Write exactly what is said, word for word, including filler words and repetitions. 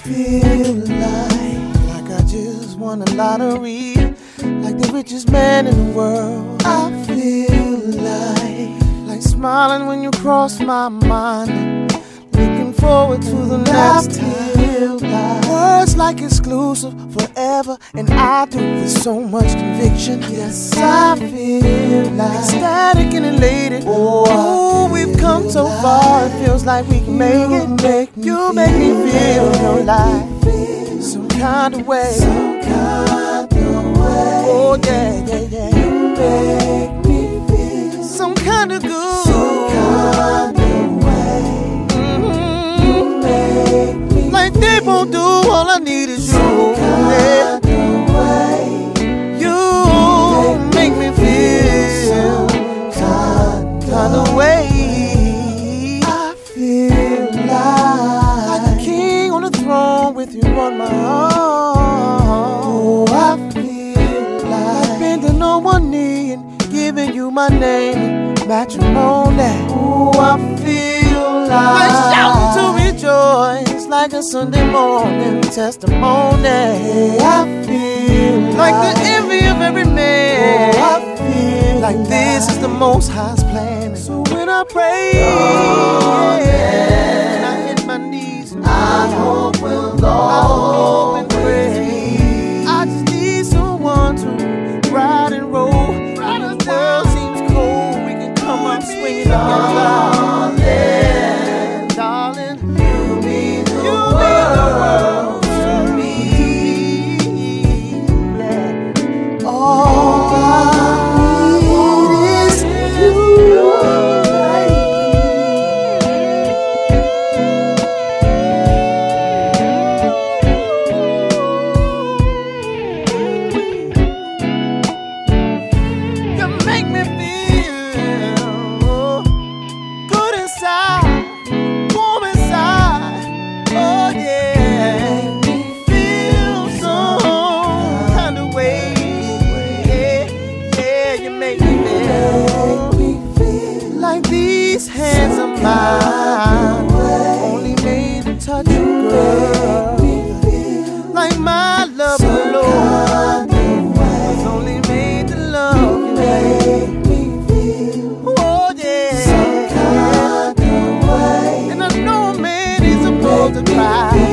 feel like, like I just won a lottery, like the richest man in the world. I feel like, like smiling when you cross my mind, looking forward to the next time. Like words like exclusive, forever, and I do with so much conviction. Yes, I feel like ecstatic and elated. Oh, we've come so far, it feels like we can make it. Make you make me feel your life some kind of way. Some kind of way. Oh yeah, yeah, yeah. You make me feel some kind of good. Some kind of way. Mm-hmm. You make me like they won't do. All I need is you. Some kind of way. You make me feel some kind, kind of way. I feel like, like a king on the throne with you on my arm. Oh, I feel like bending on one knee and giving you my name, matrimony. Oh, I feel like, like shouting to rejoice, like a Sunday morning testimony. Oh, I feel like, like the envy of every man. Oh, I feel like, like this is the Most High's plan. So when I pray, oh, yeah, and I hit my knees, and I hope we'll Lord, I hope and pray. I just need someone to ride and roll. When the world seems cold, we can come up swinging together. Darling, you mean the you world to me. Yeah. All I need is you. You make me feel good inside, warm inside. Oh yeah, feel some kind of way. Yeah, yeah, you make me feel like these hands of mine only made to touch you, girl. Like my love alone was only made to love you. Oh yeah, and I know a man is supposed to cry.